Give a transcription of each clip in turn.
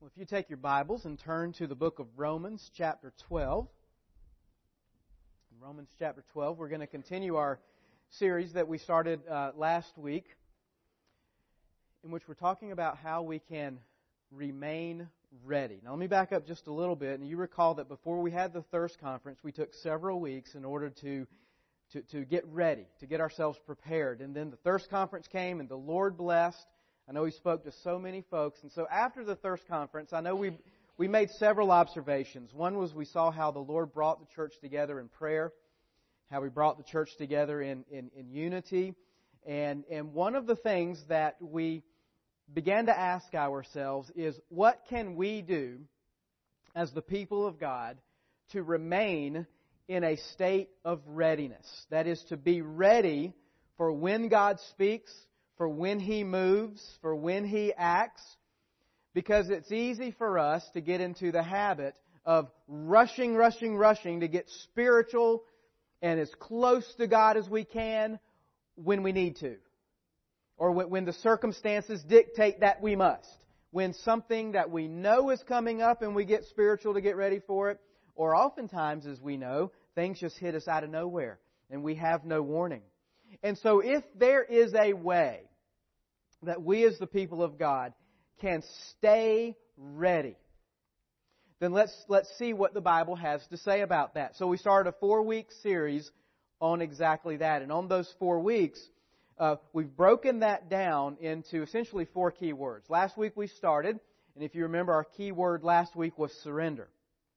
Well, if you take your Bibles and turn to the book of Romans chapter 12. In Romans chapter 12, we're going to continue our series that we started last week, in which we're talking about how we can remain ready. Now, let me back up just a little bit. And you recall that before we had the Thirst Conference, we took several weeks in order to get ready, to get ourselves prepared. And then the Thirst Conference came, and the Lord blessed. I know He spoke to so many folks. And so after the Thirst Conference, I know we made several observations. One was we saw how the Lord brought the church together in prayer, how He brought the church together in unity. And one of the things that we began to ask ourselves is, what can we do as the people of God to remain in a state of readiness? That is, to be ready for when God speaks, for when He moves, for when He acts. Because it's easy for us to get into the habit of rushing to get spiritual and as close to God as we can when we need to. Or when the circumstances dictate that we must. When something that we know is coming up and we get spiritual to get ready for it. Or oftentimes, as we know, things just hit us out of nowhere and we have no warning. And so if there is a way that we as the people of God can stay ready, then let's see what the Bible has to say about that. So we started a 4-week series on exactly that. And on those 4 weeks, we've broken that down into essentially 4 key words. Last week we started, and if you remember, our key word last week was surrender.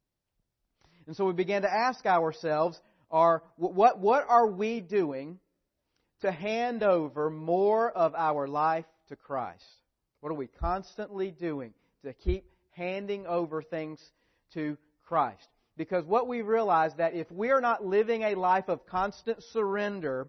And so we began to ask ourselves, what are we doing to hand over more of our life to Christ? What are we constantly doing to keep handing over things to Christ? Because what we realize that if we are not living a life of constant surrender,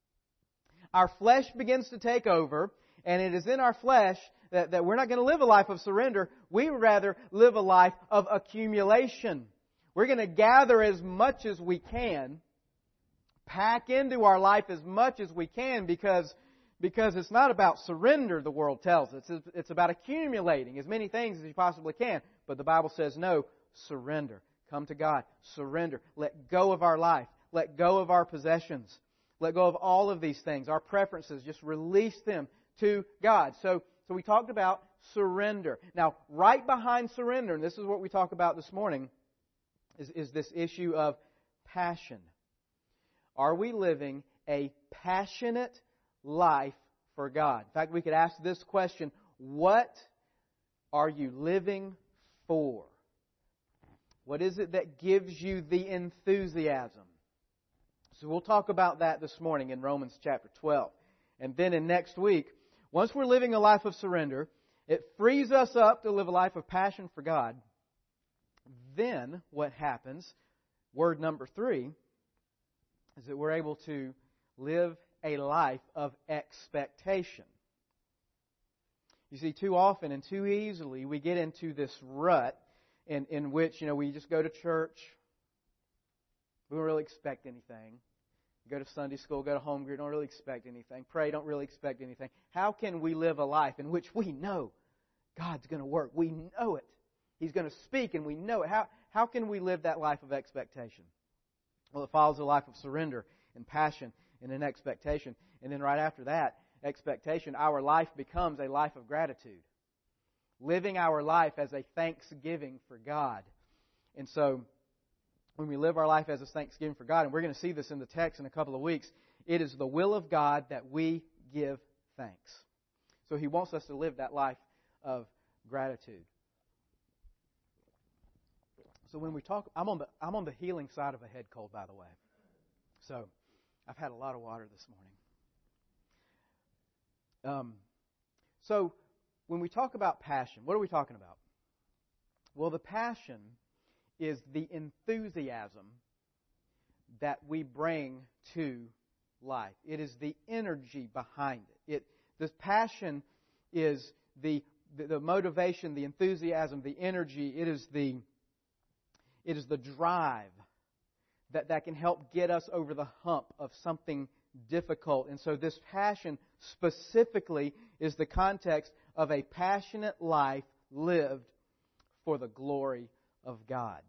our flesh begins to take over, and it is in our flesh that we're not going to live a life of surrender. We would rather live a life of accumulation. We're going to gather as much as we can, pack into our life as much as we can, because it's not about surrender, the world tells us. It's about accumulating as many things as you possibly can. But the Bible says, no, surrender. Come to God. Surrender. Let go of our life. Let go of our possessions. Let go of all of these things. Our preferences, just release them to God. So we talked about surrender. Now, right behind surrender, and this is what we talk about this morning, is this issue of passion. Are we living a passionate life for God? In fact, we could ask this question: what are you living for? What is it that gives you the enthusiasm? So we'll talk about that this morning in Romans chapter 12. And then in next week, once we're living a life of surrender, it frees us up to live a life of passion for God. Then what happens, word number 3, is that we're able to live a life of expectation. You see, too often and too easily we get into this rut in which, we just go to church. We don't really expect anything. Go to Sunday school, go to home group, don't really expect anything. Pray, don't really expect anything. How can we live a life in which we know God's going to work? We know it. He's going to speak and we know it. How can we live that life of expectation? Well, it follows a life of surrender and passion and an expectation. And then right after that expectation, our life becomes a life of gratitude. Living our life as a thanksgiving for God. And so, when we live our life as a thanksgiving for God, and we're going to see this in the text in a couple of weeks, it is the will of God that we give thanks. So He wants us to live that life of gratitude. So when we talk, I'm on the healing side of a head cold, by the way. So I've had a lot of water this morning. So when we talk about passion, what are we talking about? Well, the passion is the enthusiasm that we bring to life. It is the energy behind it. This passion is the motivation, the enthusiasm, the energy. It is the drive that can help get us over the hump of something difficult. And so this passion specifically is the context of a passionate life lived for the glory of God.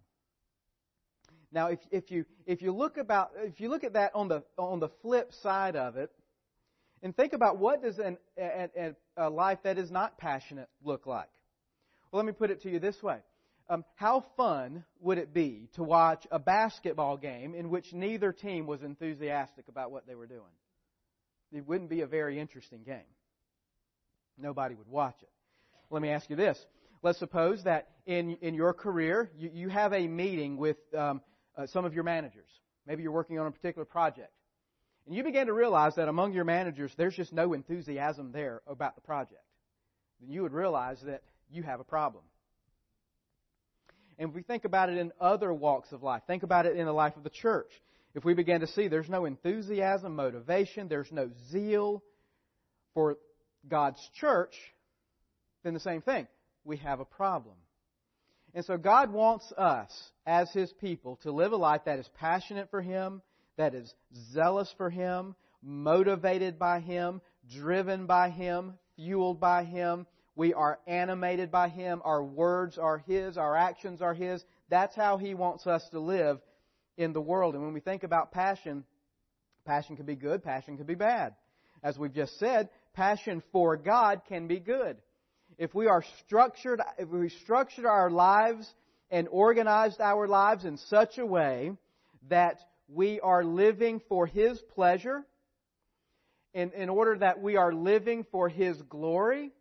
Now, if you look at that on the flip side of it, and think about what does a life that is not passionate look like. Well, let me put it to you this way. How fun would it be to watch a basketball game in which neither team was enthusiastic about what they were doing? It wouldn't be a very interesting game. Nobody would watch it. Let me ask you this. Let's suppose that in your career, you have a meeting with some of your managers. Maybe you're working on a particular project. And you begin to realize that among your managers, there's just no enthusiasm there about the project. Then you would realize that you have a problem. And if we think about it in other walks of life, think about it in the life of the church. If we begin to see there's no enthusiasm, motivation, there's no zeal for God's church, then the same thing. We have a problem. And so God wants us, as His people, to live a life that is passionate for Him, that is zealous for Him, motivated by Him, driven by Him, fueled by Him. We are animated by Him. Our words are His. Our actions are His. That's how He wants us to live in the world. And when we think about passion, passion can be good, passion can be bad. As we've just said, passion for God can be good. If we structured our lives and organized our lives in such a way that we are living for His pleasure, in order that we are living for His glory,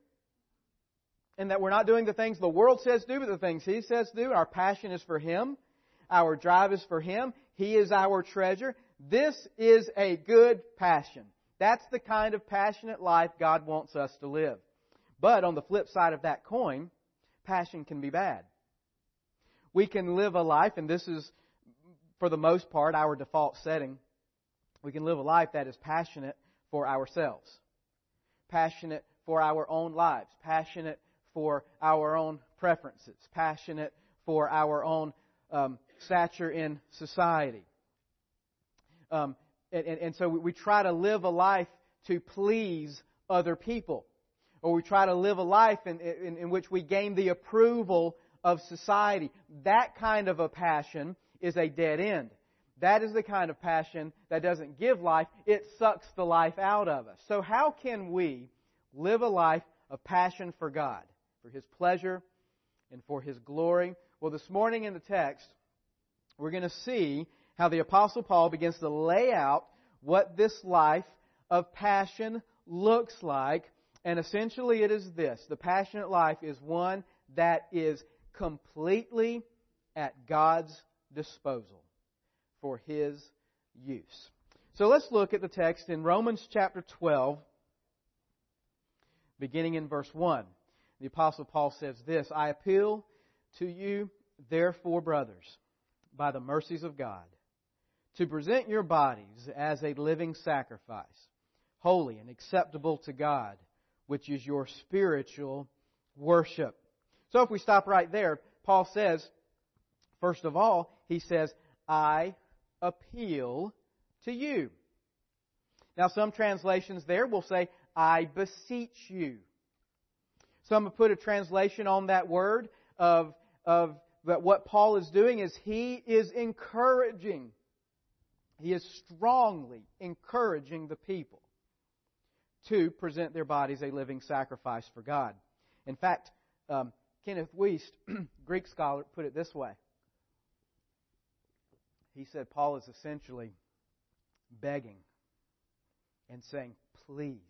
and that we're not doing the things the world says do, but the things He says do, our passion is for Him, our drive is for Him, He is our treasure, this is a good passion. That's the kind of passionate life God wants us to live. But on the flip side of that coin, passion can be bad. We can live a life, and this is, for the most part, our default setting. We can live a life that is passionate for ourselves, passionate for our own lives, passionate for our own preferences, passionate for our own stature in society. And so we try to live a life to please other people. Or we try to live a life in which we gain the approval of society. That kind of a passion is a dead end. That is the kind of passion that doesn't give life. It sucks the life out of us. So how can we live a life of passion for God, for His pleasure, and for His glory? Well, this morning in the text, we're going to see how the Apostle Paul begins to lay out what this life of passion looks like. And essentially it is this. The passionate life is one that is completely at God's disposal for His use. So let's look at the text in Romans chapter 12, beginning in verse 1. The Apostle Paul says this, I appeal to you, therefore, brothers, by the mercies of God, to present your bodies as a living sacrifice, holy and acceptable to God, which is your spiritual worship. So if we stop right there, Paul says, first of all, he says, I appeal to you. Now some translations there will say, I beseech you. Some have put a translation on that word of that what Paul is doing is he is encouraging. He is strongly encouraging the people to present their bodies a living sacrifice for God. In fact, Kenneth Wuest, Greek scholar, put it this way. He said Paul is essentially begging and saying, please,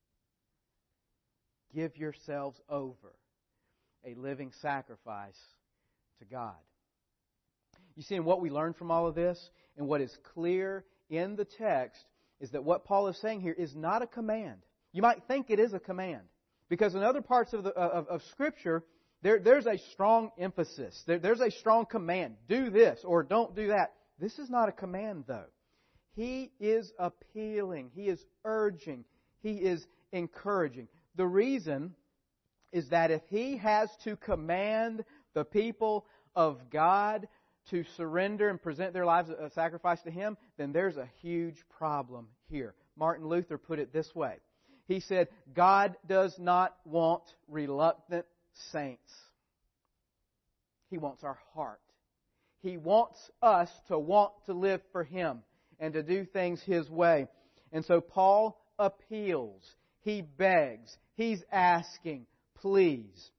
give yourselves over a living sacrifice to God. You see, and what we learn from all of this, and what is clear in the text, is that what Paul is saying here is not a command. You might think it is a command, because in other parts of Scripture, there's a strong emphasis. There's a strong command. Do this or don't do that. This is not a command, though. He is appealing. He is urging. He is encouraging. The reason is that if he has to command the people of God to surrender and present their lives as a sacrifice to Him, then there's a huge problem here. Martin Luther put it this way. He said, God does not want reluctant saints. He wants our heart. He wants us to want to live for Him and to do things His way. And so Paul appeals. He begs. He's asking, please,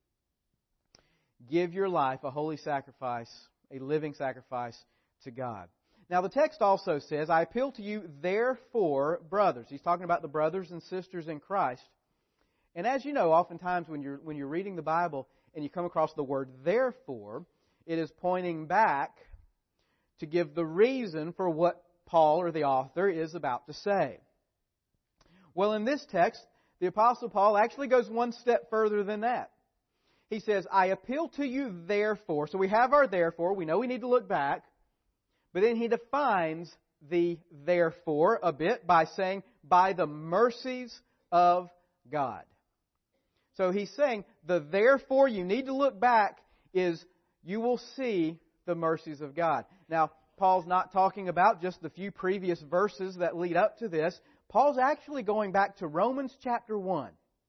give your life a holy sacrifice, a living sacrifice to God. Now the text also says, I appeal to you, therefore, brothers. He's talking about the brothers and sisters in Christ. And as you know, oftentimes when you're reading the Bible and you come across the word therefore, it is pointing back to give the reason for what Paul or the author is about to say. Well, in this text, the Apostle Paul actually goes one step further than that. He says, I appeal to you therefore. So we have our therefore. We know we need to look back. But then he defines the therefore a bit by saying, by the mercies of God. So he's saying, the therefore you need to look back is you will see the mercies of God. Now, Paul's not talking about just the few previous verses that lead up to this. Paul's actually going back to Romans chapter 1.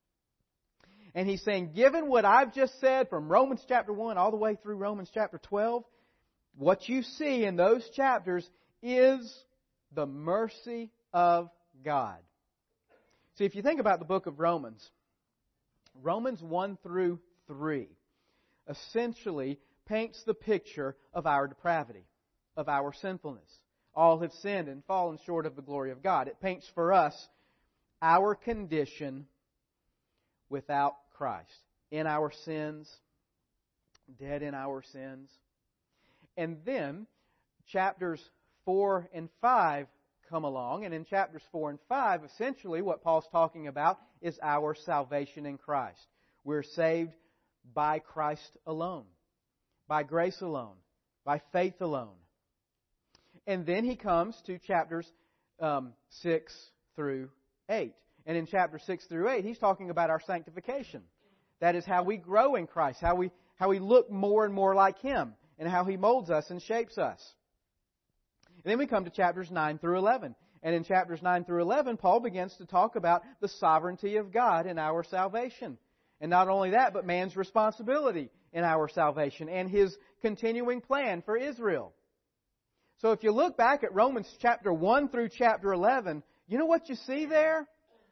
And he's saying, given what I've just said from Romans chapter 1 all the way through Romans chapter 12, what you see in those chapters is the mercy of God. See, if you think about the book of Romans, Romans 1 through 3 essentially paints the picture of our depravity, of our sinfulness. All have sinned and fallen short of the glory of God. It paints for us our condition without Christ, in our sins, dead in our sins. And then chapters 4 and 5 come along, and in chapters 4 and 5, essentially what Paul's talking about is our salvation in Christ. We're saved by Christ alone, by grace alone, by faith alone. And then he comes to chapters 6 through 8. And in chapters 6 through 8, he's talking about our sanctification. That is how we grow in Christ, how we look more and more like Him, and how He molds us and shapes us. And then we come to chapters 9 through 11. And in chapters 9 through 11, Paul begins to talk about the sovereignty of God in our salvation. And not only that, but man's responsibility in our salvation and His continuing plan for Israel. So if you look back at Romans chapter 1 through chapter 11, you know what you see there?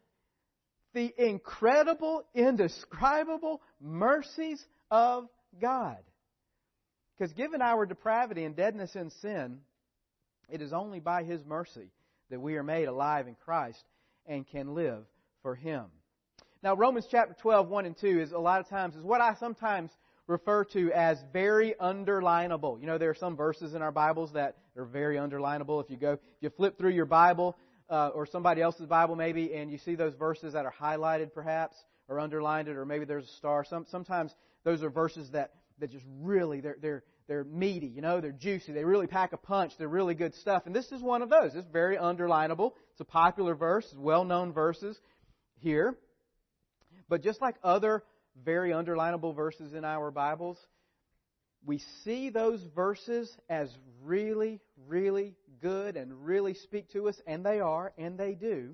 The incredible, indescribable mercies of God. Because given our depravity and deadness in sin, it is only by His mercy that we are made alive in Christ and can live for Him. Now, Romans chapter 12, 1 and 2 is a lot of times is what I sometimes refer to as very underlinable. You know, there are some verses in our Bibles that are very underlinable. If you flip through your Bible or somebody else's Bible maybe, and you see those verses that are highlighted perhaps or underlined it, or maybe there's a star. Sometimes those are verses that just really they're meaty. You know, they're juicy. They really pack a punch. They're really good stuff. And this is one of those. It's very underlinable. It's a popular verse. It's well-known verses here. But just like other very underlinable verses in our Bibles, we see those verses as really, really good and really speak to us, and they are, and they do.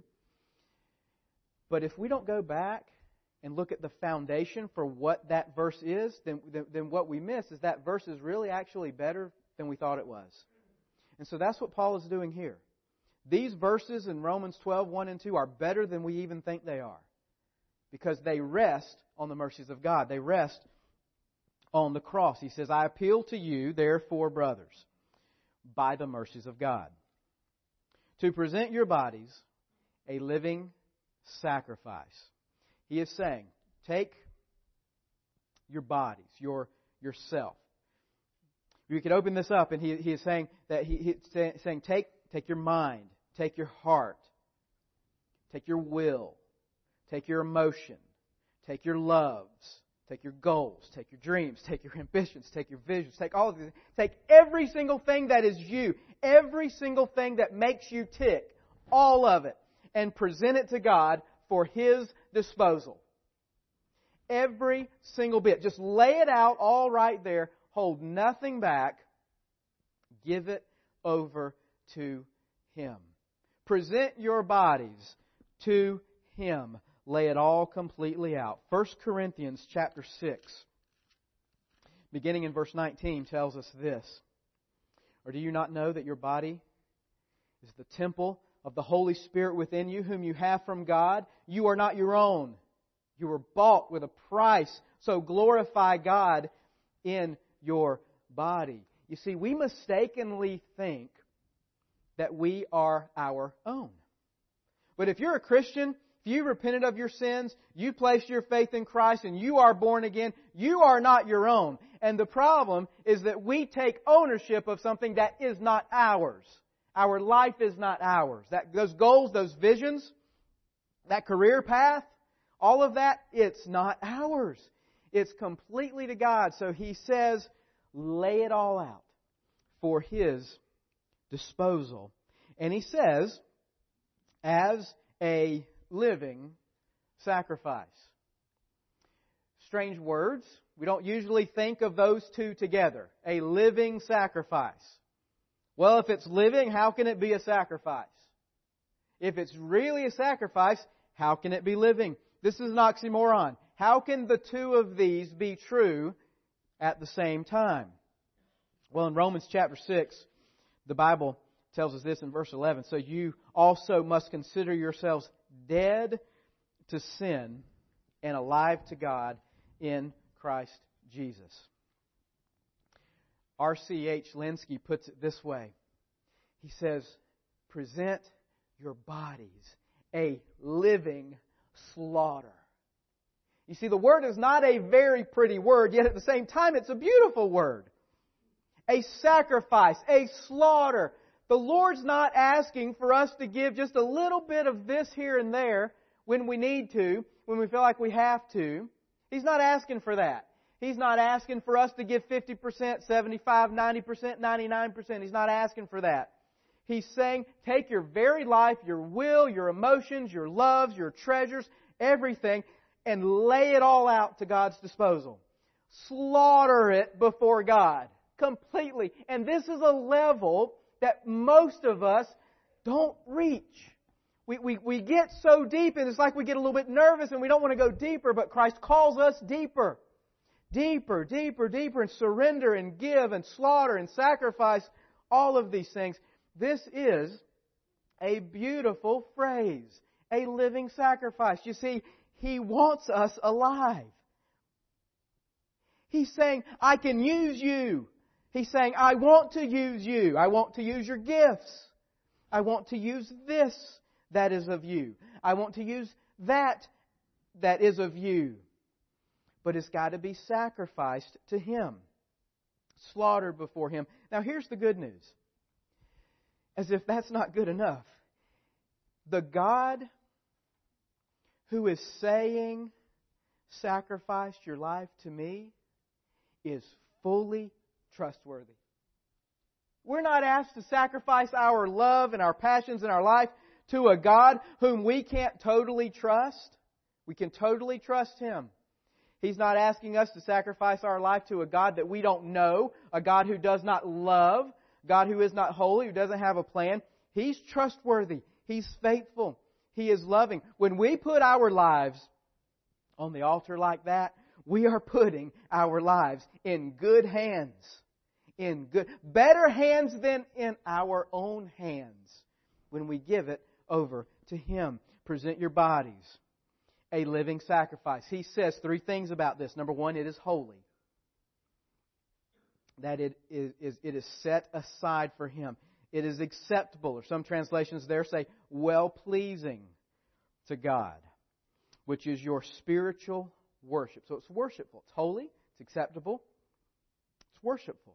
But if we don't go back and look at the foundation for what that verse is, then what we miss is that verse is really actually better than we thought it was. And so that's what Paul is doing here. These verses in Romans 12, 1 and 2 are better than we even think they are, because they rest on the mercies of God. They rest on the cross. He says, I appeal to you, therefore, brothers, by the mercies of God, to present your bodies a living sacrifice. He is saying, take your bodies, yourself. You could open this up, and he is saying that he's saying, take your mind, take your heart, take your will, take your emotion, take your loves, take your goals, take your dreams, take your ambitions, take your visions, take all of these. Take every single thing that is you, every single thing that makes you tick, all of it, and present it to God for His disposal. Every single bit. Just lay it out all right there. Hold nothing back. Give it over to Him. Present your bodies to Him. Lay it all completely out. 1 Corinthians chapter 6. beginning in verse 19, tells us this. Or do you not know that your body is the temple of the Holy Spirit within you, whom you have from God? You are not your own. You were bought with a price. So glorify God in your body. You see, we mistakenly think that we are our own. But if you're a Christian, if you repented of your sins, you placed your faith in Christ, and you are born again, you are not your own. And the problem is that we take ownership of something that is not ours. Our life is not ours. Those goals, those visions, that career path, all of that, it's not ours. It's completely to God. So He says, lay it all out for His disposal. And He says, as a living sacrifice. Strange words. We don't usually think of those two together. A living sacrifice. Well, if it's living, how can it be a sacrifice? If it's really a sacrifice, how can it be living? This is an oxymoron. How can the two of these be true at the same time? Well, in Romans chapter 6, the Bible tells us this in verse 11. So you also must consider yourselves dead to sin and alive to God in Christ Jesus. R.C.H. Lenski puts it this way. He says, present your bodies a living slaughter. You see, the word is not a very pretty word, yet at the same time it's a beautiful word. A sacrifice, a slaughter. The Lord's not asking for us to give just a little bit of this here and there when we need to, when we feel like we have to. He's not asking for that. He's not asking for us to give 50%, 75, 90%, 99%. He's not asking for that. He's saying, take your very life, your will, your emotions, your loves, your treasures, everything, and lay it all out to God's disposal. Slaughter it before God completely. And this is a level that most of us don't reach. We get so deep, and it's like we get a little bit nervous and we don't want to go deeper, but Christ calls us deeper. Deeper, deeper, deeper, and surrender and give and slaughter and sacrifice, all of these things. This is a beautiful phrase, a living sacrifice. You see, He wants us alive. He's saying, I can use you. He's saying, I want to use you. I want to use your gifts. I want to use this that is of you. I want to use that is of you. But it's got to be sacrificed to Him. Slaughtered before Him. Now here's the good news. As if that's not good enough. The God who is saying, sacrifice your life to me, is fully trustworthy. We're not asked to sacrifice our love and our passions in our life to a God whom we can't totally trust. We can totally trust Him. He's not asking us to sacrifice our life to a God that we don't know, a God who does not love, God who is not holy, who doesn't have a plan. He's trustworthy. He's faithful. He is loving. When we put our lives on the altar like that, we are putting our lives in good hands. Better hands than in our own hands when we give it over to Him. Present your bodies a living sacrifice. He says three things about this. Number one, it is holy. That it is set aside for Him. It is acceptable, or some translations there say well-pleasing to God, which is your spiritual worship. So it's worshipful. It's holy. It's acceptable. It's worshipful.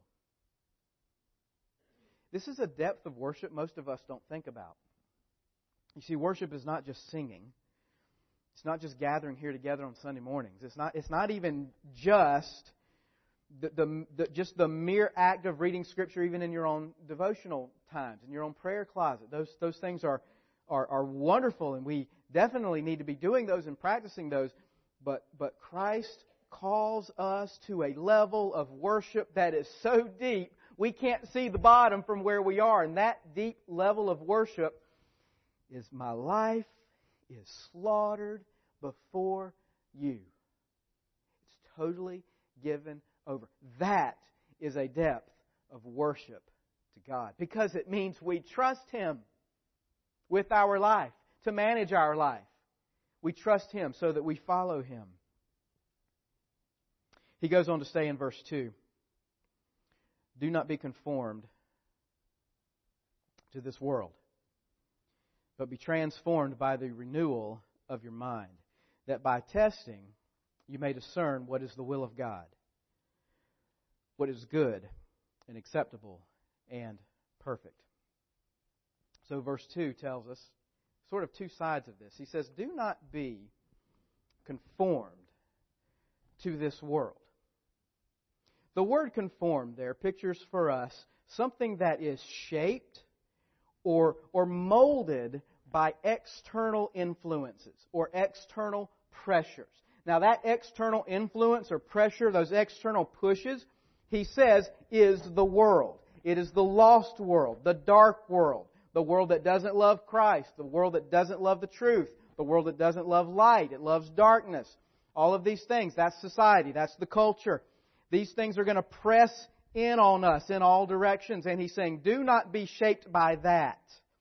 This is a depth of worship most of us don't think about. You see, worship is not just singing. It's not just gathering here together on Sunday mornings. It's not even just the mere act of reading Scripture, even in your own devotional times, in your own prayer closet. Those things are wonderful, and we definitely need to be doing those and practicing those. But Christ calls us to a level of worship that is so deep we can't see the bottom from where we are. And that deep level of worship is, my life is slaughtered before you. It's totally given over. That is a depth of worship to God, because it means we trust Him with our life, to manage our life. We trust Him so that we follow Him. He goes on to say in verse 2, do not be conformed to this world, but be transformed by the renewal of your mind, that by testing you may discern what is the will of God, what is good and acceptable and perfect. So verse 2 tells us sort of two sides of this. He says, do not be conformed to this world. The word conformed there pictures for us something that is shaped or molded by external influences or external pressures. Now that external influence or pressure, those external pushes, he says, is the world. It is the lost world, the dark world, the world that doesn't love Christ, the world that doesn't love the truth, the world that doesn't love light, it loves darkness. All of these things, that's society, that's the culture. These things are going to press in on us in all directions. And he's saying, do not be shaped by that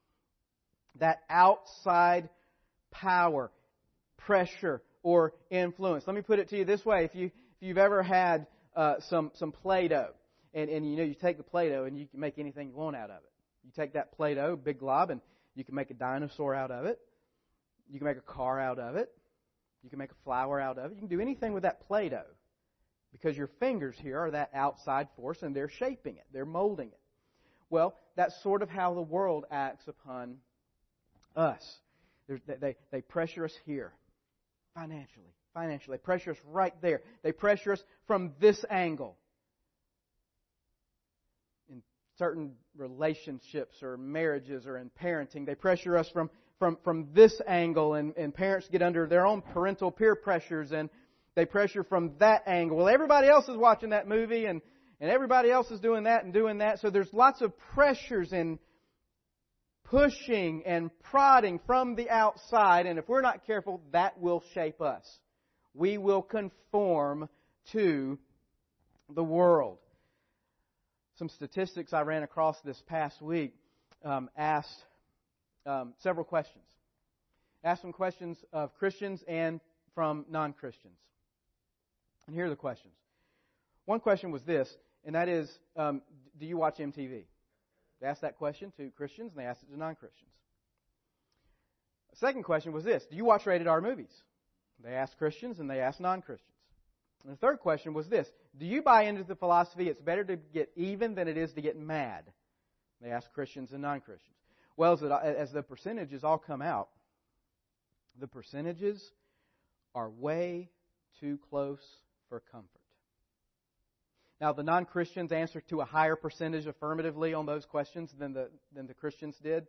outside power, pressure, or influence. Let me put it to you this way. If you've ever had some Play-Doh, and you take the Play-Doh and you can make anything you want out of it. You take that Play-Doh, big glob, and you can make a dinosaur out of it. You can make a car out of it. You can make a flower out of it. You can do anything with that Play-Doh, because your fingers here are that outside force and they're shaping it. They're molding it. Well, that's sort of how the world acts upon us. They pressure us here financially. They pressure us right there. They pressure us from this angle. In certain relationships or marriages or in parenting, they pressure us from this angle, and parents get under their own parental peer pressures, and they pressure from that angle. Well, everybody else is watching that movie, and everybody else is doing that and doing that. So there's lots of pressures and pushing and prodding from the outside, and if we're not careful, that will shape us. We will conform to the world. Some statistics I ran across this past week asked several questions. Asked some questions of Christians and from non-Christians. And here are the questions. One question was this, and that is, do you watch MTV? They asked that question to Christians, and they asked it to non-Christians. The second question was this, do you watch rated R movies? They asked Christians, and they asked non-Christians. And the third question was this, do you buy into the philosophy it's better to get even than it is to get mad? They asked Christians and non-Christians. Well, as the percentages all come out, the percentages are way too close for comfort. Now, the non-Christians answered to a higher percentage affirmatively on those questions than the Christians did.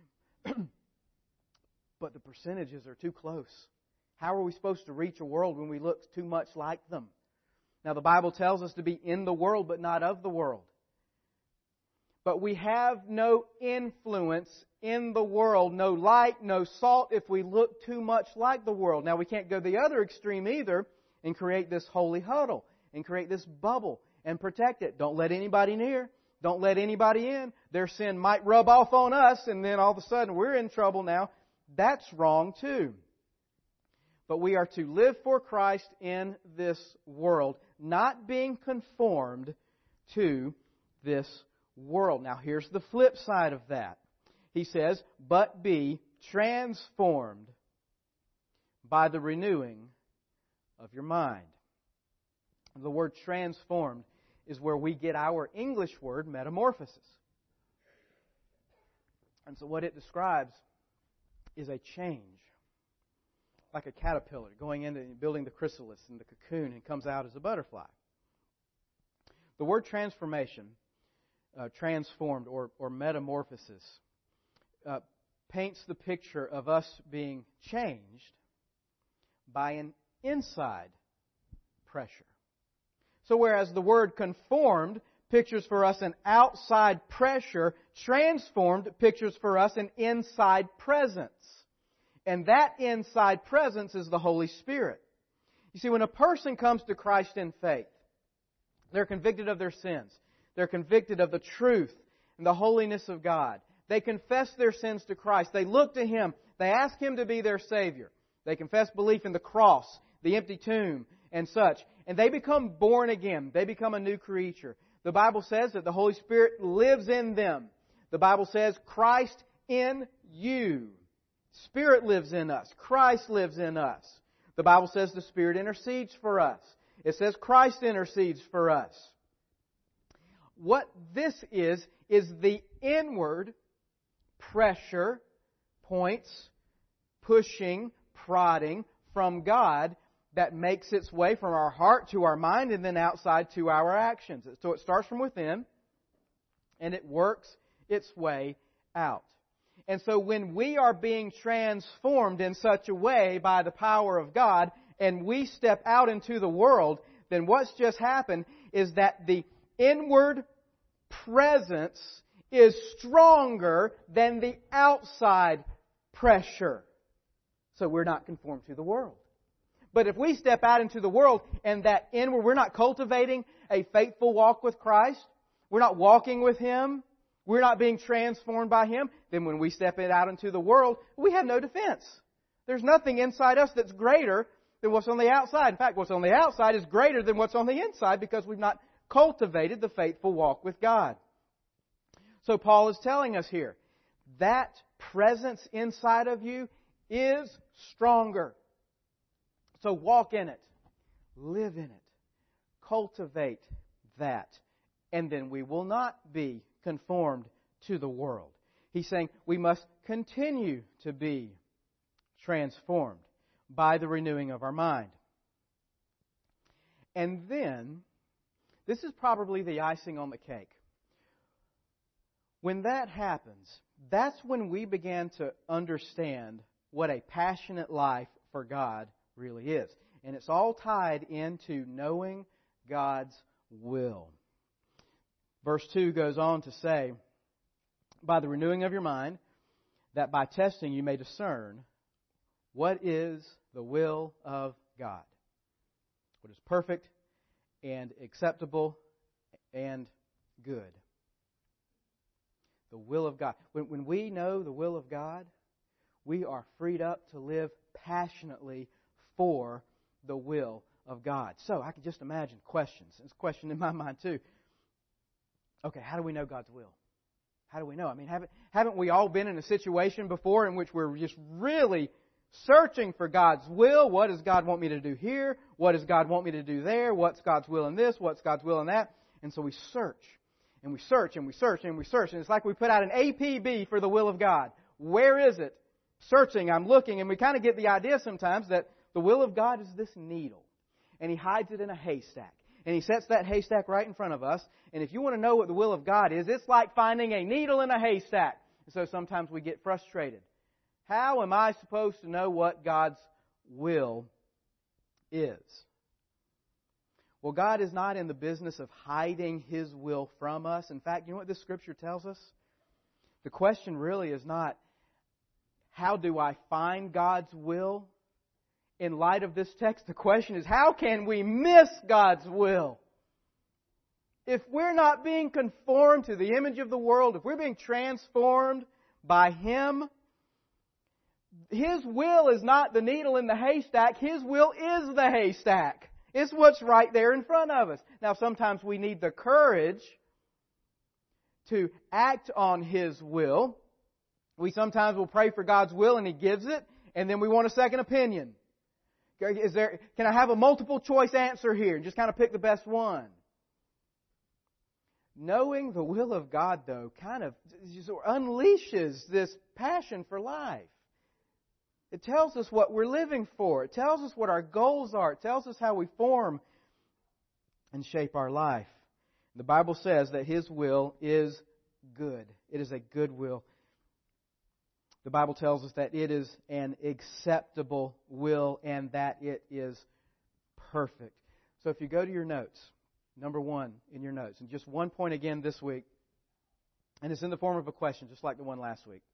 But the percentages are too close. How are we supposed to reach a world when we look too much like them? Now, the Bible tells us to be in the world, but not of the world. But we have no influence in the world, no light, no salt, if we look too much like the world. Now, we can't go the other extreme either and create this holy huddle and create this bubble and protect it. Don't let anybody near. Don't let anybody in. Their sin might rub off on us, and then all of a sudden we're in trouble now. That's wrong too. But we are to live for Christ in this world, not being conformed to this world. Now, here's the flip side of that. He says, but be transformed by the renewing of your mind. The word transformed is where we get our English word metamorphosis. And so what it describes is a change. Like a caterpillar going into building the chrysalis and the cocoon and comes out as a butterfly. The word transformation, transformed or metamorphosis, paints the picture of us being changed by an inside pressure. So whereas the word conformed pictures for us an outside pressure, transformed pictures for us an inside presence. And that inside presence is the Holy Spirit. You see, when a person comes to Christ in faith, They're convicted of their sins. They're convicted of the truth and the holiness of God. They confess their sins to Christ. They look to Him. They ask Him to be their Savior. They confess belief in the cross, the empty tomb, and such. And they become born again. They become a new creature. The Bible says that the Holy Spirit lives in them. The Bible says Christ in you. Spirit lives in us. Christ lives in us. The Bible says the Spirit intercedes for us. It says Christ intercedes for us. What this is the inward pressure, points, pushing, prodding from God that makes its way from our heart to our mind and then outside to our actions. So it starts from within and it works its way out. And so when we are being transformed in such a way by the power of God and we step out into the world, then what's just happened is that the inward presence is stronger than the outside pressure. So we're not conformed to the world. But if we step out into the world and that inward, we're not cultivating a faithful walk with Christ, we're not walking with Him, we're not being transformed by Him, then when we step it out into the world, we have no defense. There's nothing inside us that's greater than what's on the outside. In fact, what's on the outside is greater than what's on the inside because we've not cultivated the faithful walk with God. So Paul is telling us here, that presence inside of you is stronger. So walk in it. Live in it. Cultivate that. And then we will not be conformed to the world. He's saying we must continue to be transformed by the renewing of our mind. And then, this is probably the icing on the cake. When that happens, that's when we begin to understand what a passionate life for God really is. And it's all tied into knowing God's will. Verse 2 goes on to say, by the renewing of your mind, that by testing you may discern what is the will of God. What is perfect and acceptable and good. The will of God. When we know the will of God, we are freed up to live passionately for the will of God. So I can just imagine questions. There's a question in my mind too. Okay, how do we know God's will? How do we know? I mean, haven't we all been in a situation before in which we're just really searching for God's will? What does God want me to do here? What does God want me to do there? What's God's will in this? What's God's will in that? And so we search. And we search and we search and we search. And it's like we put out an APB for the will of God. Where is it? Searching, I'm looking. And we kind of get the idea sometimes that the will of God is this needle. And He hides it in a haystack. And He sets that haystack right in front of us. And if you want to know what the will of God is, it's like finding a needle in a haystack. And so sometimes we get frustrated. How am I supposed to know what God's will is? Well, God is not in the business of hiding His will from us. In fact, you know what this Scripture tells us? The question really is not, how do I find God's will? In light of this text, the question is, how can we miss God's will? If we're not being conformed to the image of the world, if we're being transformed by Him, His will is not the needle in the haystack. His will is the haystack. It's what's right there in front of us. Now, sometimes we need the courage to act on His will. We sometimes will pray for God's will and He gives it, and then we want a second opinion. Can I have a multiple choice answer here and just kind of pick the best one? Knowing the will of God, though, kind of unleashes this passion for life. It tells us what we're living for. It tells us what our goals are. It tells us how we form and shape our life. The Bible says that His will is good. It is a good will. The Bible tells us that it is an acceptable will and that it is perfect. So if you go to your notes, number 1 in your notes, and just one point again this week, and it's in the form of a question, just like the one last week.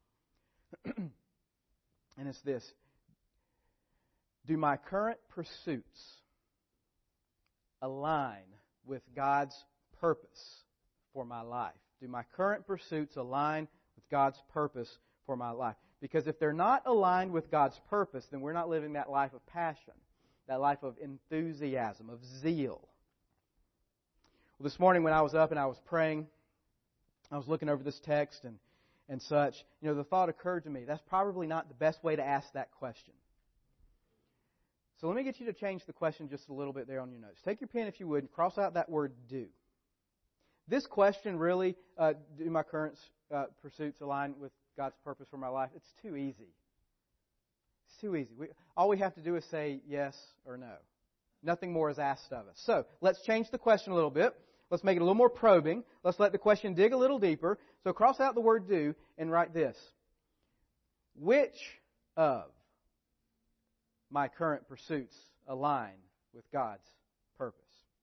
And it's this: do my current pursuits align with God's purpose for my life? Do my current pursuits align with God's purpose for my life? Because if they're not aligned with God's purpose, then we're not living that life of passion, that life of enthusiasm, of zeal. Well, this morning when I was up and I was praying, I was looking over this text and such, the thought occurred to me, that's probably not the best way to ask that question. So let me get you to change the question just a little bit there on your notes. Take your pen, if you would, and cross out that word do. This question really, do my current pursuits align with God's purpose for my life? It's too easy. It's too easy. All we have to do is say yes or no. Nothing more is asked of us. So let's change the question a little bit. Let's make it a little more probing. Let's let the question dig a little deeper. So cross out the word do and write this. Which of my current pursuits align with God's purpose?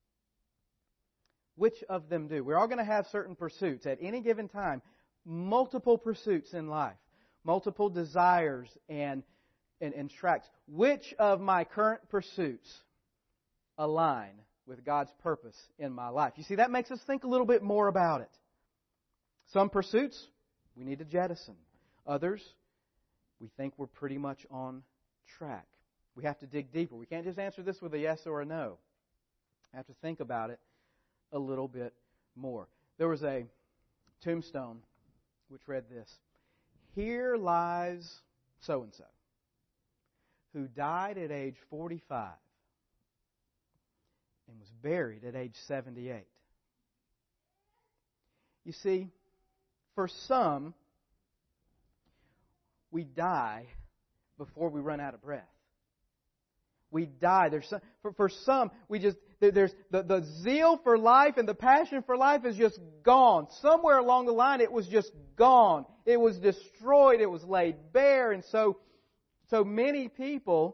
Which of them do? We're all going to have certain pursuits at any given time. Multiple pursuits in life. Multiple desires and tracks. Which of my current pursuits align with God's purpose in my life? You see, that makes us think a little bit more about it. Some pursuits we need to jettison. Others, we think we're pretty much on track. We have to dig deeper. We can't just answer this with a yes or a no. I have to think about it a little bit more. There was a tombstone which read this: "Here lies so-and-so, who died at age 45 and was buried at age 78. You see, for some, we die before we run out of breath. We die. For some, there's the zeal for life and the passion for life is just gone. Somewhere along the line, it was just gone. It was destroyed. It was laid bare. And so many people,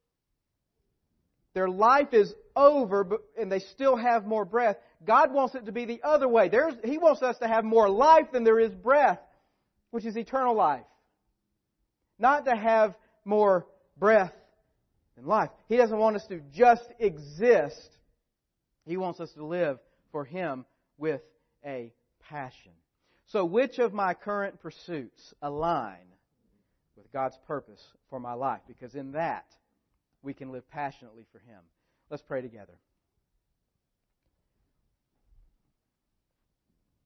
their life is over, and they still have more breath. God wants it to be the other way. He wants us to have more life than there is breath, which is eternal life. Not to have more breath than life. He doesn't want us to just exist. He wants us to live for Him with a passion. So which of my current pursuits align with God's purpose for my life? Because in that, we can live passionately for Him. Let's pray together.